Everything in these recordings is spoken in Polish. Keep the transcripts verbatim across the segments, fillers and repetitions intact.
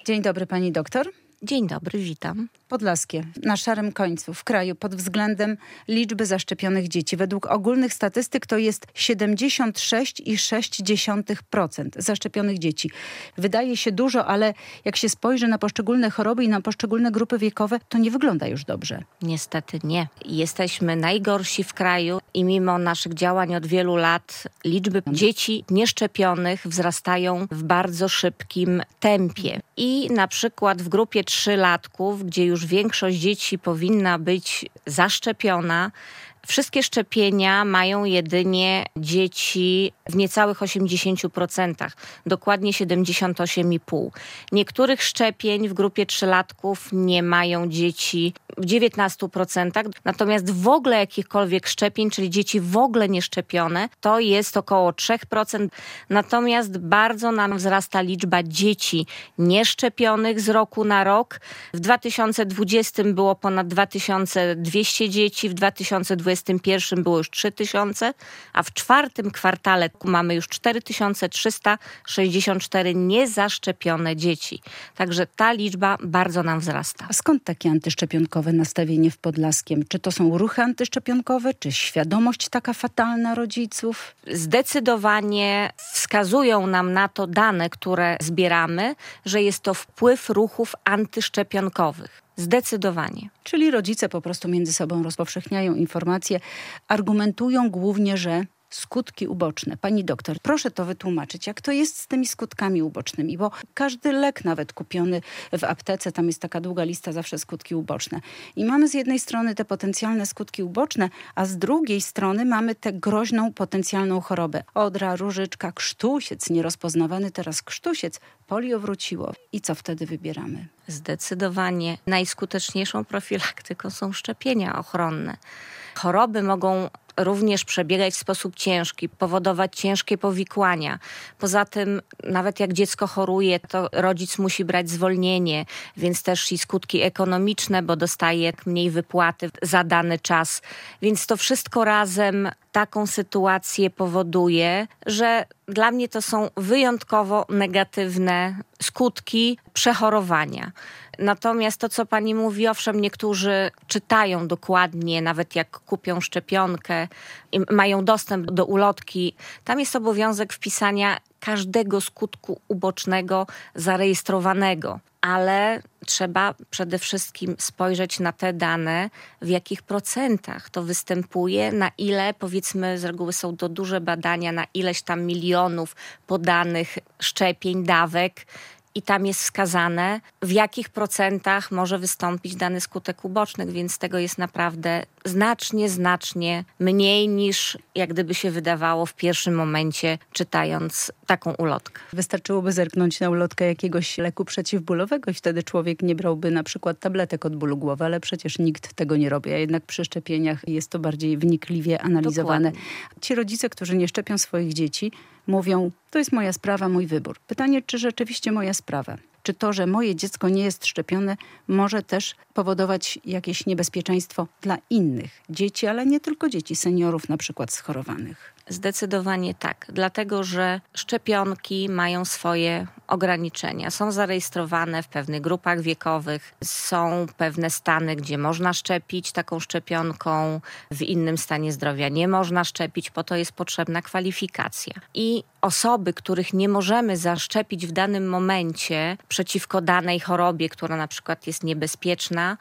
Dzień dobry, pani doktor. Dzień dobry, witam. Podlaskie, na szarym końcu w kraju pod względem liczby zaszczepionych dzieci. Według ogólnych statystyk to jest siedemdziesiąt sześć przecinek sześć procent zaszczepionych dzieci. Wydaje się dużo, ale jak się spojrzy na poszczególne choroby i na poszczególne grupy wiekowe, to nie wygląda już dobrze. Niestety nie. Jesteśmy najgorsi w kraju i mimo naszych działań od wielu lat liczby dzieci nieszczepionych wzrastają w bardzo szybkim tempie. I na przykład w grupie trzylatków, gdzie już większość dzieci powinna być zaszczepiona, wszystkie szczepienia mają jedynie dzieci w niecałych osiemdziesięciu procentach, dokładnie siedemdziesiąt osiem i pół procent. Niektórych szczepień w grupie trzylatków nie mają dzieci w dziewiętnastu procentach, natomiast w ogóle jakichkolwiek szczepień, czyli dzieci w ogóle nieszczepione, to jest około trzy procent. Natomiast bardzo nam wzrasta liczba dzieci nieszczepionych z roku na rok. W dwa tysiące dwudziestym było ponad dwa tysiące dwieście dzieci, w dwa tysiące dwudziestym pierwszym było już trzy tysiące, a w czwartym kwartale mamy już cztery tysiące trzysta sześćdziesiąt cztery niezaszczepione dzieci. Także ta liczba bardzo nam wzrasta. A skąd takie antyszczepionkowe nastawienie w Podlaskiem? Czy to są ruchy antyszczepionkowe, czy świadomość taka fatalna rodziców? Zdecydowanie wskazują nam na to dane, które zbieramy, że jest to wpływ ruchów antyszczepionkowych. Zdecydowanie. Czyli rodzice po prostu między sobą rozpowszechniają informacje, argumentują głównie, że skutki uboczne. Pani doktor, proszę to wytłumaczyć, jak to jest z tymi skutkami ubocznymi, bo każdy lek nawet kupiony w aptece, tam jest taka długa lista, zawsze skutki uboczne. I mamy z jednej strony te potencjalne skutki uboczne, a z drugiej strony mamy tę groźną potencjalną chorobę. Odra, różyczka, krztusiec, nierozpoznawany teraz krztusiec, polio wróciło. I co wtedy wybieramy? Zdecydowanie najskuteczniejszą profilaktyką są szczepienia ochronne. Choroby mogą również przebiegać w sposób ciężki, powodować ciężkie powikłania. Poza tym, nawet jak dziecko choruje, to rodzic musi brać zwolnienie, więc też i skutki ekonomiczne, bo dostaje mniej wypłaty za dany czas. Więc to wszystko razem taką sytuację powoduje, że dla mnie to są wyjątkowo negatywne skutki przechorowania. Natomiast to, co pani mówi, owszem, niektórzy czytają dokładnie, nawet jak kupią szczepionkę i mają dostęp do ulotki, tam jest obowiązek wpisania każdego skutku ubocznego zarejestrowanego. Ale trzeba przede wszystkim spojrzeć na te dane, w jakich procentach to występuje, na ile, powiedzmy, z reguły są to duże badania, na ileś tam milionów podanych szczepień, dawek, i tam jest wskazane, w jakich procentach może wystąpić dany skutek uboczny, więc tego jest naprawdę znacznie, znacznie mniej niż jak gdyby się wydawało w pierwszym momencie, czytając taką ulotkę. Wystarczyłoby zerknąć na ulotkę jakiegoś leku przeciwbólowego i wtedy człowiek nie brałby na przykład tabletek od bólu głowy, ale przecież nikt tego nie robi, a jednak przy szczepieniach jest to bardziej wnikliwie analizowane. Dokładnie. Ci rodzice, którzy nie szczepią swoich dzieci, mówią, to jest moja sprawa, mój wybór. Pytanie, czy rzeczywiście moja sprawa? Czy to, że moje dziecko nie jest szczepione, może też powodować jakieś niebezpieczeństwo dla innych dzieci, ale nie tylko dzieci, seniorów na przykład schorowanych? Zdecydowanie tak, dlatego że szczepionki mają swoje ograniczenia. Są zarejestrowane w pewnych grupach wiekowych, są pewne stany, gdzie można szczepić taką szczepionką, w innym stanie zdrowia nie można szczepić, po to jest potrzebna kwalifikacja. I osoby, których nie możemy zaszczepić w danym momencie przeciwko danej chorobie, która na przykład jest niebezpieczna,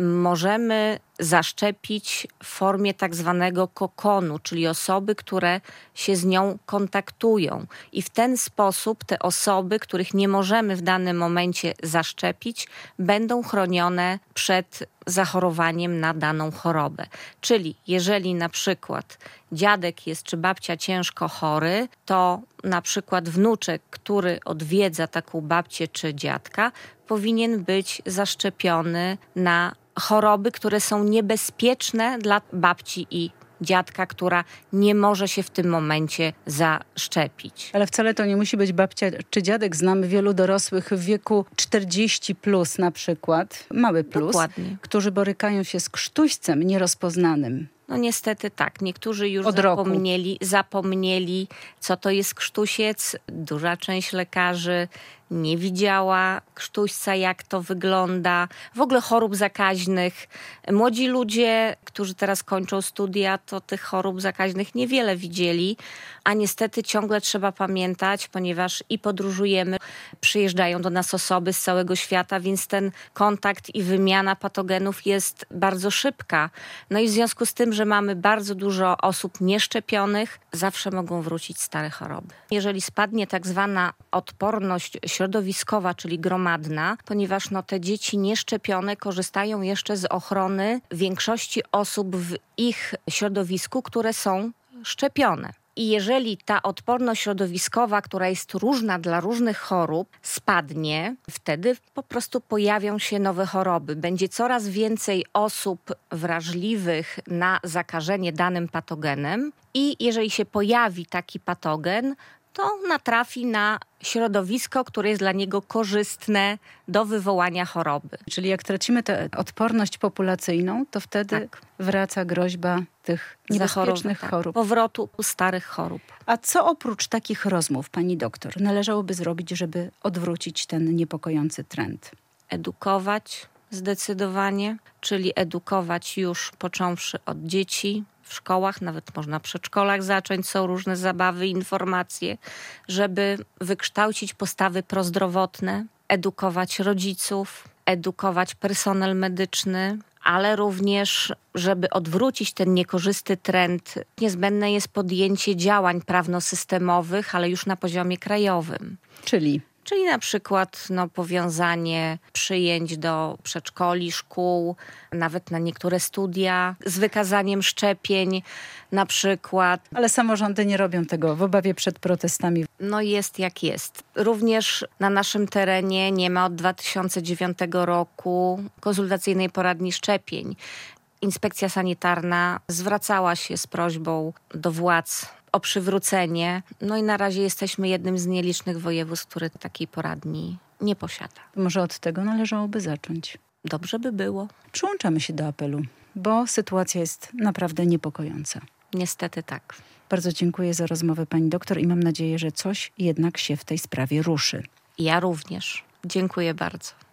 możemy zaszczepić w formie tak zwanego kokonu, czyli osoby, które się z nią kontaktują. I w ten sposób te osoby, których nie możemy w danym momencie zaszczepić, będą chronione przed zachorowaniem na daną chorobę. Czyli jeżeli na przykład dziadek jest czy babcia ciężko chory, to na przykład wnuczek, który odwiedza taką babcię czy dziadka, powinien być zaszczepiony na choroby, które są niebezpieczne dla babci i dziadka, która nie może się w tym momencie zaszczepić. Ale wcale to nie musi być babcia czy dziadek. Znamy wielu dorosłych w wieku czterdzieści plus na przykład, mały plus, Dokładnie. którzy borykają się z krztuścem nierozpoznanym. No niestety tak. Niektórzy już Od zapomnieli, zapomnieli, co to jest krztusiec. Duża część lekarzy nie widziała krztuśca, jak to wygląda, w ogóle chorób zakaźnych. Młodzi ludzie, którzy teraz kończą studia, to tych chorób zakaźnych niewiele widzieli, a niestety ciągle trzeba pamiętać, ponieważ i podróżujemy, przyjeżdżają do nas osoby z całego świata, więc ten kontakt i wymiana patogenów jest bardzo szybka. No i w związku z tym, że mamy bardzo dużo osób nieszczepionych, zawsze mogą wrócić stare choroby. Jeżeli spadnie tak zwana odporność środowiskowa, czyli gromadna, ponieważ no, te dzieci nieszczepione korzystają jeszcze z ochrony większości osób w ich środowisku, które są szczepione. I jeżeli ta odporność środowiskowa, która jest różna dla różnych chorób, spadnie, wtedy po prostu pojawią się nowe choroby. Będzie coraz więcej osób wrażliwych na zakażenie danym patogenem i jeżeli się pojawi taki patogen, to natrafi na środowisko, które jest dla niego korzystne do wywołania choroby. Czyli jak tracimy tę odporność populacyjną, to wtedy tak. wraca groźba tych niebezpiecznych tak. chorób. Powrotu starych chorób. A co oprócz takich rozmów, pani doktor, należałoby zrobić, żeby odwrócić ten niepokojący trend? Edukować zdecydowanie, czyli edukować już począwszy od dzieci, w szkołach, nawet można w przedszkolach zacząć, są różne zabawy, informacje, żeby wykształcić postawy prozdrowotne, edukować rodziców, edukować personel medyczny, ale również, żeby odwrócić ten niekorzystny trend, niezbędne jest podjęcie działań prawnosystemowych, ale już na poziomie krajowym. Czyli? Czyli na przykład no, powiązanie przyjęć do przedszkoli, szkół, nawet na niektóre studia z wykazaniem szczepień na przykład. Ale samorządy nie robią tego w obawie przed protestami. No jest jak jest. Również na naszym terenie nie ma od dwa tysiące dziewiątego roku konsultacyjnej poradni szczepień. Inspekcja sanitarna zwracała się z prośbą do władz o przywrócenie. No i na razie jesteśmy jednym z nielicznych województw, który takiej poradni nie posiada. Może od tego należałoby zacząć. Dobrze by było. Przyłączamy się do apelu, bo sytuacja jest naprawdę niepokojąca. Niestety tak. Bardzo dziękuję za rozmowę pani doktor i mam nadzieję, że coś jednak się w tej sprawie ruszy. Ja również. Dziękuję bardzo.